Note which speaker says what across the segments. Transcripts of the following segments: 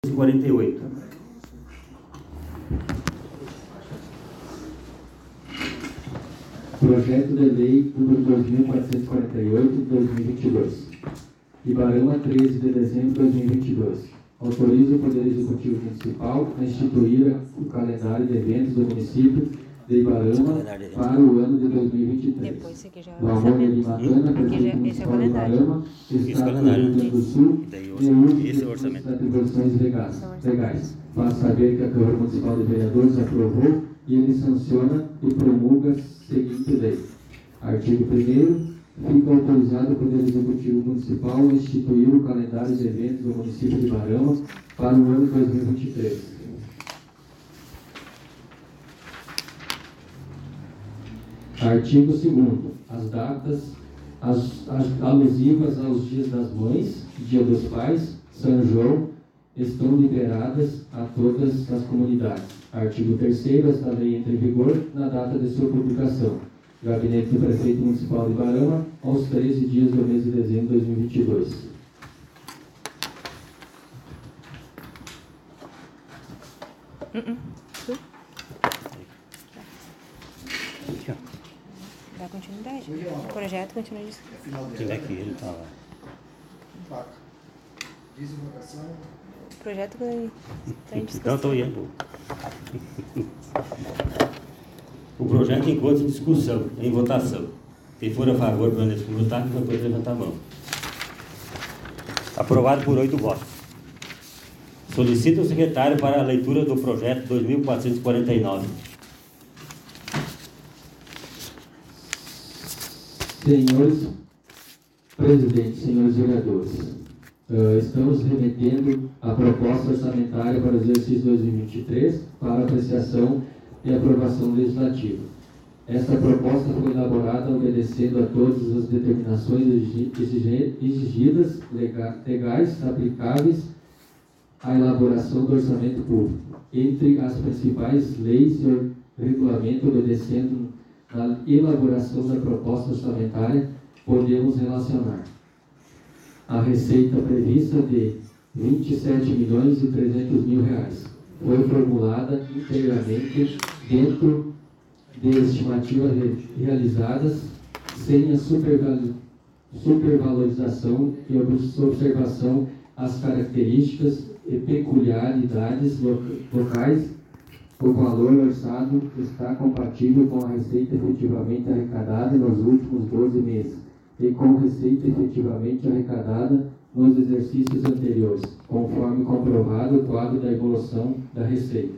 Speaker 1: 48.
Speaker 2: Projeto de Lei número 2448 de 2022. Ibarama, 13 de dezembro de 2022. Autoriza o Poder Executivo Municipal a instituir o calendário de eventos do município de Ibarama para o ano de 2023.
Speaker 3: Depois, esse aqui já é o
Speaker 2: Valmônia de
Speaker 3: orçamento.
Speaker 2: Matana, prefeito municipal de Ibarama, Estado do Rio Grande do Sul,
Speaker 1: Esse é o orçamento.
Speaker 2: das atribuições legais. Faz saber que a Câmara Municipal de Vereadores aprovou e ele sanciona e promulga a seguinte lei. Artigo 1º. Fica autorizado o Poder Executivo Municipal a instituir o calendário de eventos do município de Ibarama para o ano 2023. Artigo 2º. As datas alusivas aos Dias das Mães, Dia dos Pais, São João, estão liberadas a todas as comunidades. Artigo 3º. Esta lei entra em vigor na data de sua publicação. Gabinete do Prefeito Municipal de Ibarama, aos 13 dias do mês de dezembro de 2022.
Speaker 3: Dá continuidade. O projeto continua disso.
Speaker 1: Onde é que ele está lá?
Speaker 4: Vaca. Desinvocação.
Speaker 3: O projeto está em
Speaker 1: Então
Speaker 3: discussão.
Speaker 1: estou indo. O projeto encontra em discussão, em votação. Quem for a favor, permaneça como está, quem não pode levantar a mão. Aprovado por 8 votos. Solicita o secretário para a leitura do projeto 2449.
Speaker 2: Senhores presidentes, senhores vereadores, estamos remetendo a proposta orçamentária para o exercício 2023 para apreciação e aprovação legislativa. Esta proposta foi elaborada obedecendo a todas as determinações exigidas legais aplicáveis à elaboração do orçamento público. Entre as principais leis e regulamento obedecendo na elaboração da proposta orçamentária, podemos relacionar a receita prevista de R$ 27.300.000. Foi formulada integralmente dentro de estimativas realizadas sem a supervalorização e observação às características e peculiaridades locais. O valor orçado está compatível com a receita efetivamente arrecadada nos últimos 12 meses e com a receita efetivamente arrecadada nos exercícios anteriores, conforme comprovado o quadro da evolução da receita.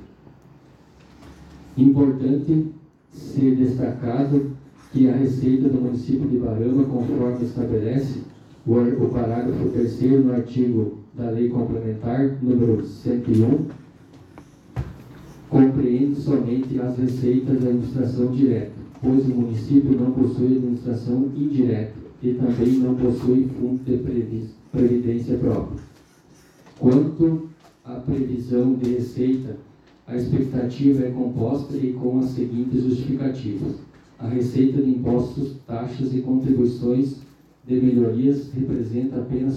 Speaker 2: Importante ser destacado que a receita do município de Ibarama, conforme estabelece o parágrafo 3º no artigo da Lei Complementar número 101, compreende somente as receitas da administração direta, pois o município não possui administração indireta e também não possui fundo de previdência própria. Quanto à previsão de receita, a expectativa é composta e com as seguintes justificativas. A receita de impostos, taxas e contribuições de melhorias representa apenas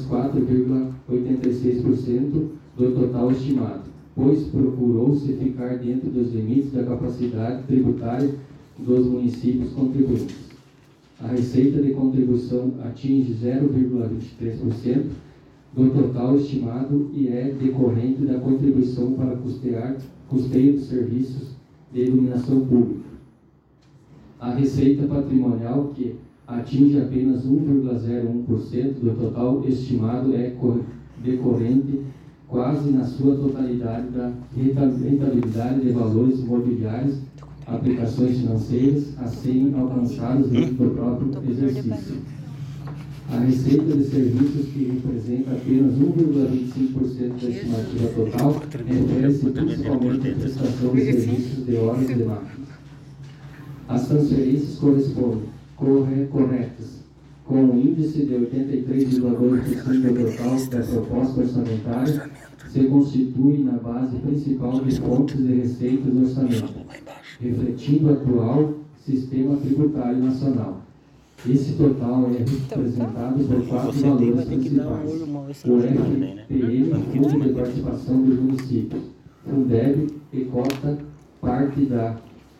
Speaker 2: 4,86% do total estimado, pois procurou-se ficar dentro dos limites da capacidade tributária dos municípios contribuintes. A receita de contribuição atinge 0,23% do total estimado e é decorrente da contribuição para custeio dos serviços de iluminação pública. A receita patrimonial, que atinge apenas 1,01% do total estimado, é decorrente quase na sua totalidade da rentabilidade de valores imobiliários, aplicações financeiras, a serem alcançados dentro do próprio exercício. A receita de serviços, que representa apenas 1,25% da estimativa total, refere-se principalmente à prestação de serviços de horas de máquina. As transferências correspondem corretas, com um índice de 83,2% do total da proposta orçamentária, se constitui na base principal de fontes de receitas do orçamento, refletindo o atual sistema tributário nacional. Esse total é representado por 4
Speaker 1: Você
Speaker 2: valores
Speaker 1: vai ter que dar um
Speaker 2: principais.
Speaker 1: olho mal
Speaker 2: O
Speaker 1: extraordinário também, né?
Speaker 2: FPM, Fundo de Participação dos Municípios, Fundeb e cota parte da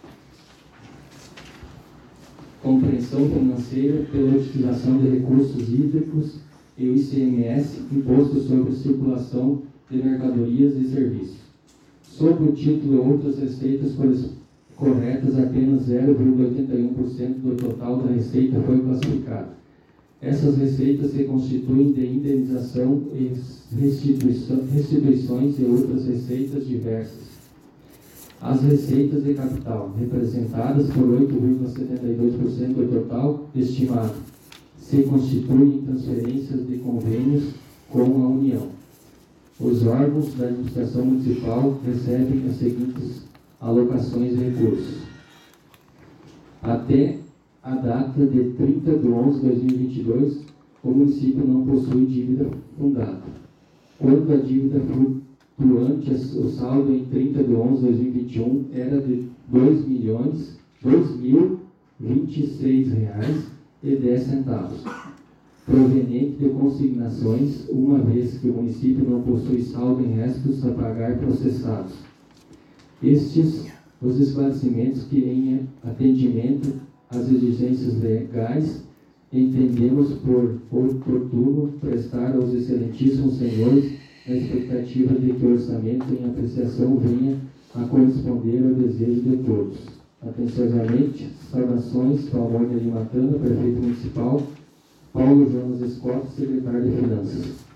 Speaker 2: compreensão financeira pela utilização de recursos hídricos e o ICMS, Imposto sobre Circulação de Mercadorias e Serviços. Sob o título Outras Receitas corretas, apenas 0,81% do total da receita foi classificado. Essas receitas se constituem de indenização e restituições e outras receitas diversas. As receitas de capital, representadas por 8,72% do total estimado, se constituem em transferências de convênios com a União. Os órgãos da administração municipal recebem as seguintes alocações de recursos. Até a data de 30 de 11 de 2022, o município não possui dívida fundada. Quando a dívida flutuante, o saldo em 30 de 11 de 2021 era de R$ 2.026,10, proveniente de consignações, uma vez que o município não possui saldo em restos a pagar processados. Estes, os esclarecimentos que, em atendimento às exigências legais, entendemos por oportuno prestar aos excelentíssimos senhores, na expectativa de que o orçamento em apreciação venha a corresponder ao desejo de todos. Atenciosamente, saudações, Valmônia de Matana, prefeito municipal, Paulo Jonas Scott, secretário de Finanças.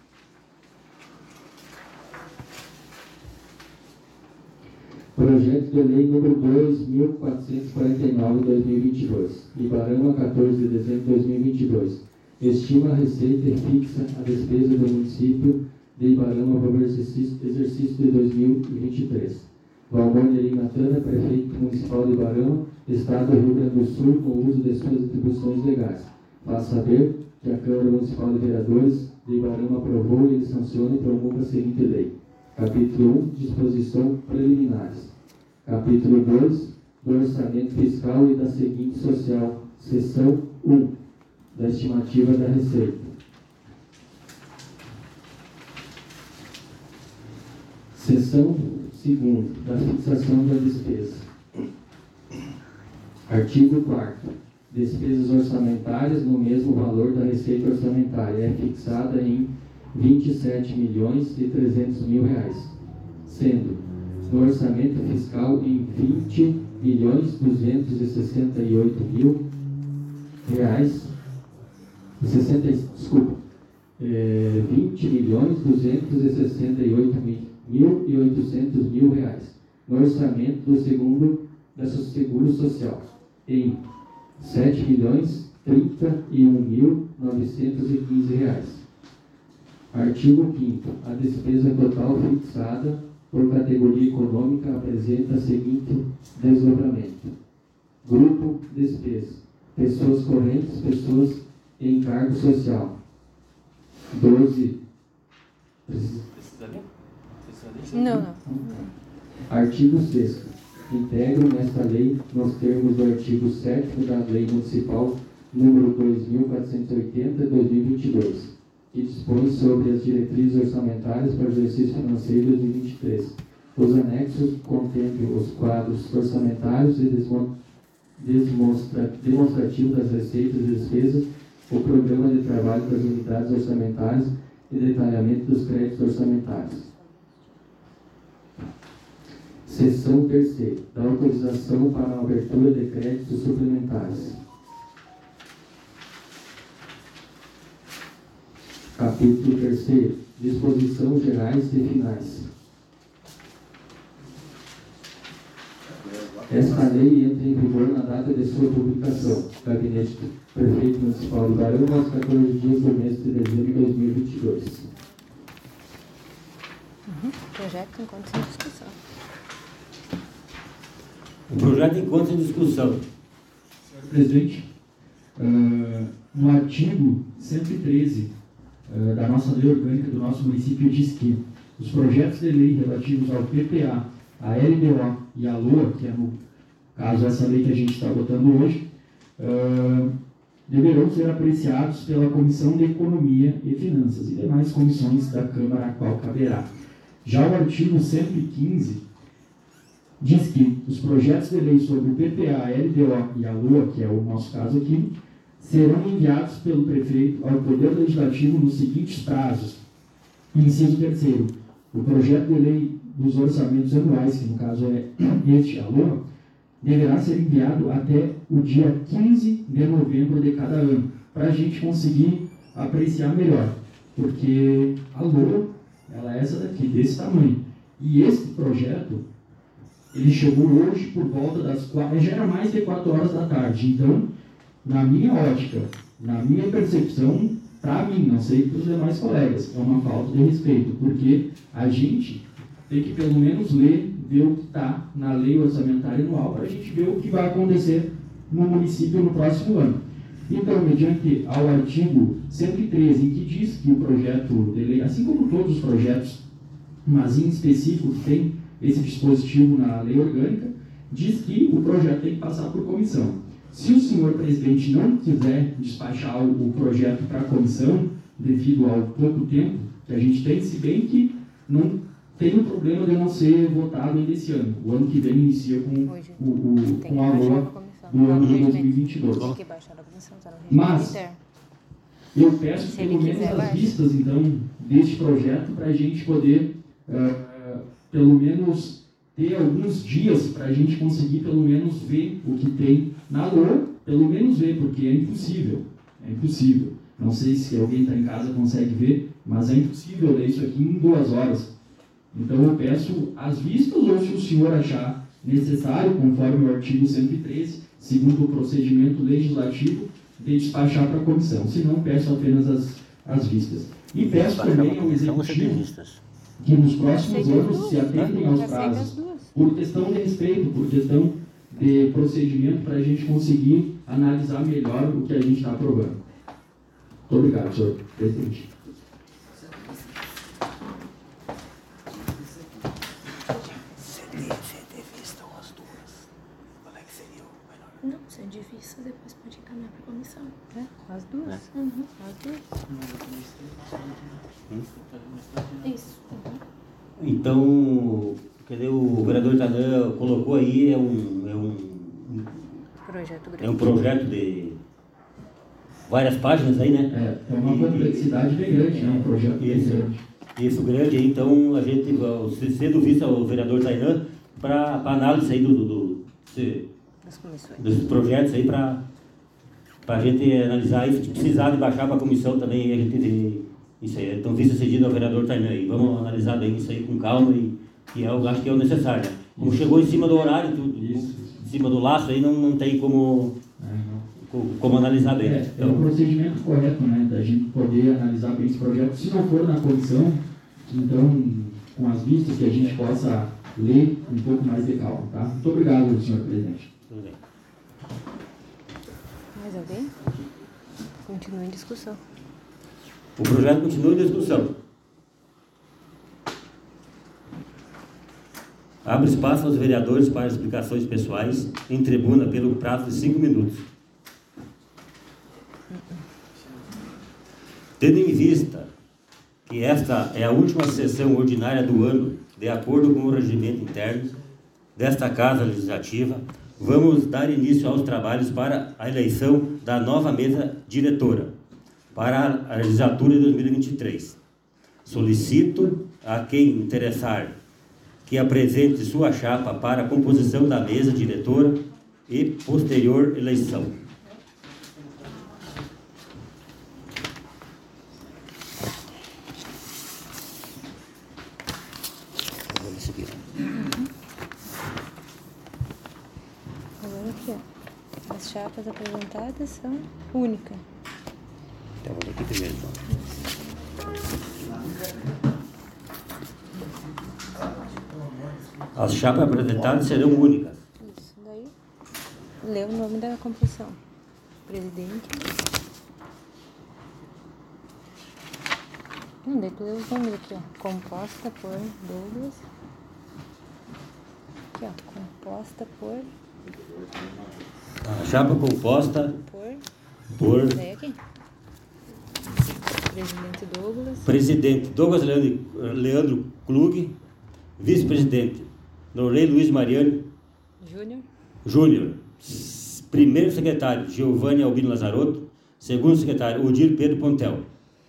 Speaker 2: Projeto de Lei número 2.449 de 2022, Ibarama, 14 de dezembro de 2022. Estima a receita e fixa a despesa do município de Ibarama para o exercício de 2023. Valmônia de Matana, prefeito municipal de Ibarama, Estado do Rio Grande do Sul, no uso de suas atribuições legais. Faz saber que a Câmara Municipal de Vereadores de Ibarama aprovou e sanciona e promulga a seguinte lei. Capítulo 1, Disposição Preliminares. Capítulo 2, do Orçamento Fiscal e da seguinte social. Seção 1, da estimativa da receita. Seção 2, da fixação da despesa. Artigo 4º. Despesas orçamentárias no mesmo valor da receita orçamentária é fixada em R$ 27.300.000, sendo no orçamento fiscal em R$ 20.268.000, R$ 20.268.800.000 no orçamento do Seguro Social em R$ 7.031.915. Artigo 5º. A despesa total fixada por categoria econômica apresenta o seguinte desdobramento. Grupo despesa. Pessoas correntes, pessoas em cargo social. 12.
Speaker 3: Não.
Speaker 2: Artigo 6º. Integram nesta lei, nos termos do artigo 7º da Lei Municipal número 2.480 de 2022, que dispõe sobre as diretrizes orçamentárias para o exercício financeiro de 2023. Os anexos contemplam os quadros orçamentários e demonstrativo das receitas e despesas, o programa de trabalho das unidades orçamentárias e detalhamento dos créditos orçamentários. Seção 3ª, da autorização para a abertura de créditos suplementares. Capítulo 3º, disposições gerais e finais. Esta lei entra em vigor na data de sua publicação. Gabinete do Prefeito Municipal de Ibarama, aos 14 dias do mês de dezembro de 2022.
Speaker 3: Projeto enquanto em discussão.
Speaker 1: O projeto encontra em discussão.
Speaker 5: Senhor presidente, no artigo 113 da nossa lei orgânica do nosso município diz que os projetos de lei relativos ao PPA, a LDO e a LOA, que é no caso essa lei que a gente está votando hoje, deverão ser apreciados pela Comissão de Economia e Finanças e demais comissões da Câmara a qual caberá. Já o artigo 115 diz que os projetos de lei sobre o PPA, a LDO e a LOA, que é o nosso caso aqui, serão enviados pelo prefeito ao Poder Legislativo nos seguintes prazos. Inciso 3º, o projeto de lei dos orçamentos anuais, que no caso é este, a LOA, deverá ser enviado até o dia 15 de novembro de cada ano, para a gente conseguir apreciar melhor, porque a LOA, ela é essa daqui, desse tamanho. E esse projeto, ele chegou hoje por volta das 4, já era mais de 4 horas da tarde. Então, na minha ótica, na minha percepção, para mim, não sei para os demais colegas, é uma falta de respeito, porque a gente tem que pelo menos ler, ver o que está na lei orçamentária anual, para a gente ver o que vai acontecer no município no próximo ano. Então, mediante ao artigo 113, em que diz que o projeto de lei, assim como todos os projetos, mas em específico que tem esse dispositivo na lei orgânica, diz que o projeto tem que passar por comissão. Se o senhor presidente não quiser despachar o projeto para a comissão, devido ao pouco tempo que a gente tem, se bem que não tem o problema de não ser votado ainda esse ano. O ano que vem inicia com a LOA do ano de 2022.
Speaker 3: Tem que baixar a comissão, tá no regime
Speaker 5: Mas
Speaker 3: interno.
Speaker 5: eu peço
Speaker 3: Se ele
Speaker 5: pelo menos
Speaker 3: quiser,
Speaker 5: as
Speaker 3: baixa.
Speaker 5: vistas, então, deste projeto, para a gente poder, pelo menos, ter alguns dias para a gente conseguir, pelo menos, ver o que tem na LOA, pelo menos ver, porque é impossível. É impossível. Não sei se alguém está em casa consegue ver, mas é impossível ler isso aqui em 2 horas. Então, eu peço as vistas, ou se o senhor achar necessário, conforme o artigo 113, segundo o procedimento legislativo, de despachar para a comissão. Se não, peço apenas as vistas. E peço também ao executivo que nos próximos anos se atentem aos prazos, por questão de respeito, por questão de procedimento, para a gente conseguir analisar melhor o que a gente está aprovando. Muito obrigado, senhor presidente.
Speaker 3: Não, se é difícil, depois pode encaminhar para a comissão. As duas? Uhum, as duas. Isso. Uhum.
Speaker 1: Então, quer dizer, o vereador Tanã colocou aí, é um
Speaker 3: Projeto grande.
Speaker 1: É um projeto de várias páginas aí, né?
Speaker 5: É uma complexidade bem grande, né? Um projeto bem grande.
Speaker 1: Isso grande aí, então a gente cedo vista ao vereador Tainã para análise aí
Speaker 3: Das comissões.
Speaker 1: dos projetos aí para a gente analisar e se precisar de baixar para a comissão também, a gente vê isso aí. Então, vista cedida ao vereador Tainã aí. Vamos analisar bem isso aí com calma e eu acho que é o necessário, né? Como chegou em cima do horário, tudo, em cima do laço aí, não tem como analisar bem.
Speaker 5: É o procedimento correto, né? Da gente poder analisar bem esse projeto. Se não for na comissão, então, com as vistas, que a gente possa ler um pouco mais de calma, tá? Muito obrigado, senhor presidente.
Speaker 1: Tudo bem.
Speaker 3: Mais alguém? Continua em discussão.
Speaker 1: O projeto continua em discussão. Abre espaço aos vereadores para explicações pessoais em tribuna pelo prazo de 5 minutos. Tendo em vista que esta é a última sessão ordinária do ano, de acordo com o regimento interno desta Casa Legislativa, vamos dar início aos trabalhos para a eleição da nova mesa diretora para a legislatura de 2023. Solicito a quem interessar que apresente sua chapa para a composição da mesa diretora e posterior eleição.
Speaker 3: Agora aqui, ó. As chapas apresentadas são únicas.
Speaker 1: Então, vou aqui primeiro. As chapas apresentadas serão únicas.
Speaker 3: Isso, daí lê o nome da composição. Presidente. Daí tu lê os nomes aqui, ó. Composta por Douglas. Aqui, ó. Composta por...
Speaker 1: A chapa composta
Speaker 3: Por...
Speaker 1: por
Speaker 3: Daí aqui. Presidente Douglas.
Speaker 1: presidente Douglas Leandro Klug, vice-presidente Norley Luiz Mariano Júnior, primeiro secretário Giovanni Albino Lazarotto, segundo secretário Odir Pedro Pontel.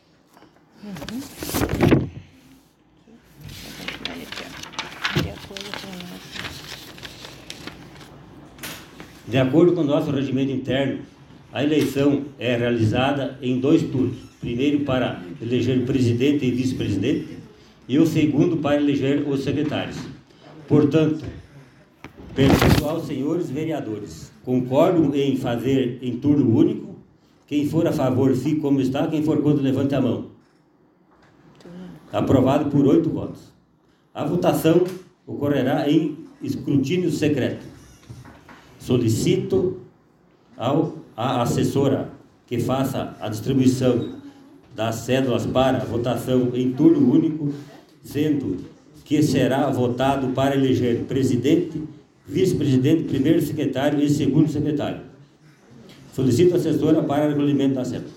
Speaker 1: De acordo com o nosso regimento interno, a eleição é realizada em 2 turnos. Primeiro para eleger o presidente e vice-presidente e o segundo para eleger os secretários. Portanto, pergunto aos senhores vereadores, concordam em fazer em turno único? Quem for a favor, fique como está. Quem for contra, levante a mão. Aprovado por 8 votos. A votação ocorrerá em escrutínio secreto. Solicito à assessora que faça a distribuição das cédulas para votação em turno único, sendo que será votado para eleger presidente, vice-presidente, primeiro secretário e segundo secretário. Solicito a assessora para o recolhimento das cédulas.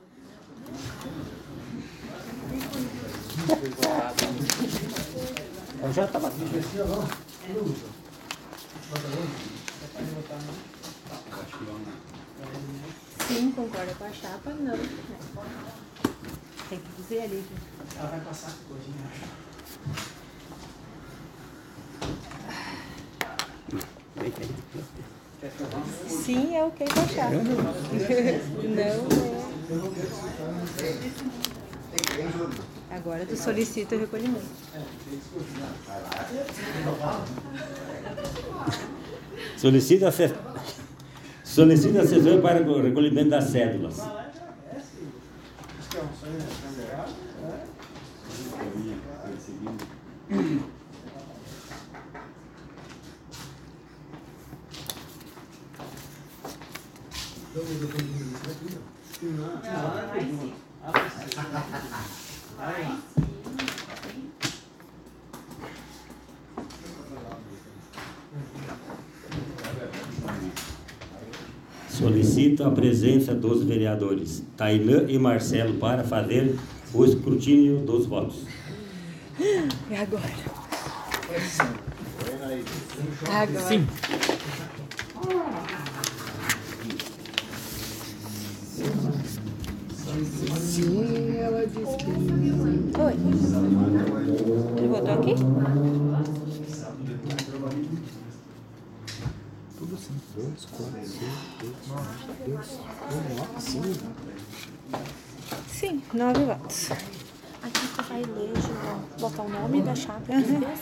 Speaker 1: Eu já estava aqui.
Speaker 3: Sim, concorda com a chapa? Não. Tem que dizer ali.
Speaker 4: Ela vai passar com hoje,
Speaker 3: Sim, é ok com a chapa. Não é. Agora tu solicita o recolhimento.
Speaker 1: Solicita assessor para o recolhimento das cédulas. Solicito a presença dos vereadores Tainã e Marcelo para fazer o escrutínio dos votos.
Speaker 3: E agora? Agora. Sim.
Speaker 6: Sim, ela disse que sim.
Speaker 3: Oi. Ele votou aqui?
Speaker 6: Tudo sim. 2, 4, 6, 2, 9, 10. Sim.
Speaker 3: Sim, 9 votos.
Speaker 7: Aqui tu vai ler, João, botar o nome da chapa que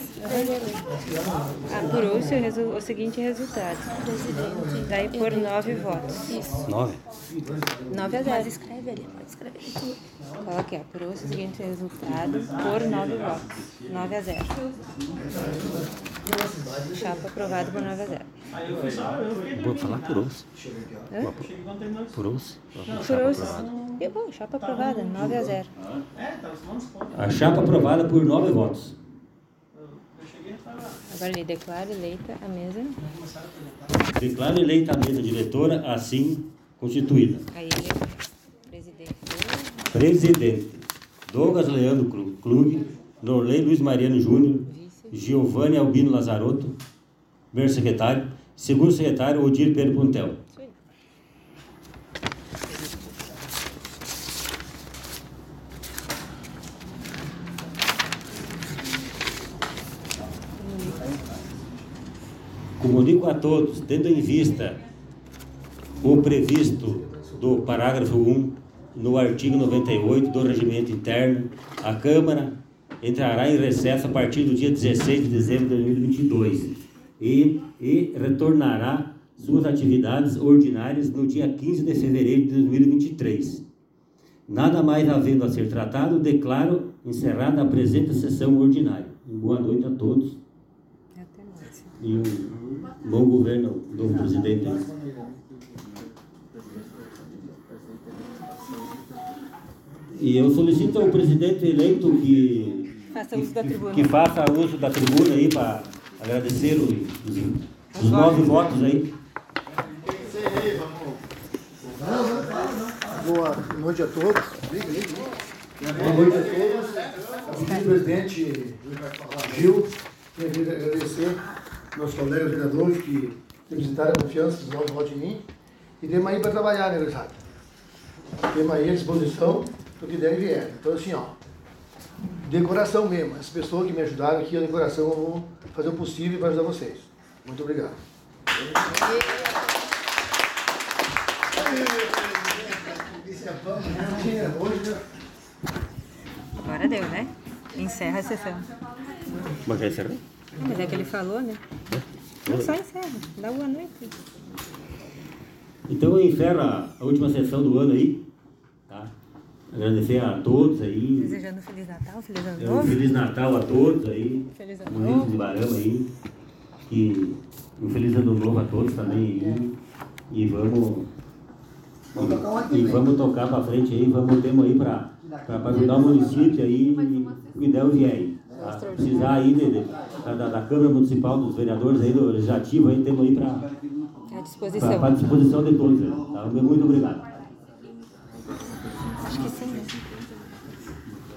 Speaker 3: Apurou-se o seguinte resultado.
Speaker 7: presidente.
Speaker 3: Daí por 9 votos.
Speaker 7: Isso.
Speaker 1: 9.
Speaker 3: 9 a
Speaker 7: Mas
Speaker 3: 0.
Speaker 7: escreve ali, pode escrever aqui.
Speaker 3: Coloque, apurou-se o seguinte resultado por 9 votos. 9 a 0. Chapa aprovada por 9 a 0.
Speaker 1: Vou falar por osso.
Speaker 3: Hã?
Speaker 1: Por osso.
Speaker 3: Apurou-se. Chapa aprovada, 9 a 0.
Speaker 1: A chapa aprovada por 9 votos.
Speaker 3: Agora ele declara eleita a mesa.
Speaker 1: Declaro eleita a mesa diretora assim constituída.
Speaker 3: Aí ele presidente.
Speaker 1: Presidente Douglas Leandro Klug, Norley Luiz Mariano Júnior, Giovanni Albino Lazarotto, primeiro secretário, segundo secretário Odir Pedro Pontel.
Speaker 3: Isso aí.
Speaker 1: Comunico a todos, tendo em vista o previsto do parágrafo 1 no artigo 98 do Regimento Interno, a Câmara entrará em recesso a partir do dia 16 de dezembro de 2022 e retornará suas atividades ordinárias no dia 15 de fevereiro de 2023. Nada mais havendo a ser tratado, declaro encerrada a presente sessão ordinária. Boa noite a todos
Speaker 3: Até mais.
Speaker 1: e um bom governo do presidente. E eu solicito ao presidente eleito que
Speaker 3: Faça uso da tribuna.
Speaker 1: que faça uso da tribuna aí para agradecer os 9 votos aí.
Speaker 4: Vamos.
Speaker 8: boa noite a todos. Boa noite a todos. O presidente Gil, queria agradecer meus colegas vereadores que depositaram a confiança do nosso voto em mim. E temos aí para trabalhar, né, Grisado? Temos aí à disposição do que der e vier. Então, assim, ó, de coração mesmo, as pessoas que me ajudaram aqui, de coração, eu vou fazer o possível para ajudar vocês. Muito obrigado.
Speaker 9: Agora deu, né? Encerra a sessão.
Speaker 1: Mas já encerrou?
Speaker 9: Mas é que ele falou, né? Não, só encerra. Dá boa noite.
Speaker 1: Então eu encerro a última sessão do ano aí, tá? Agradecer a todos aí.
Speaker 9: Desejando Feliz Natal, Feliz Ano Novo.
Speaker 1: Feliz Natal a todos aí.
Speaker 9: Feliz Ano
Speaker 1: Bonitos
Speaker 9: Novo.
Speaker 1: de Barama aí. E um Feliz Ano Novo a todos também aí. E vamos tocar para frente aí, temos aí para ajudar o município aí, o que der o vier aí. Tá? Precisar aí da Câmara Municipal, dos vereadores aí, do Legislativo aí, temos aí
Speaker 9: À disposição.
Speaker 1: para disposição de todos. Tá? Muito obrigado.
Speaker 9: Acho que sim, né?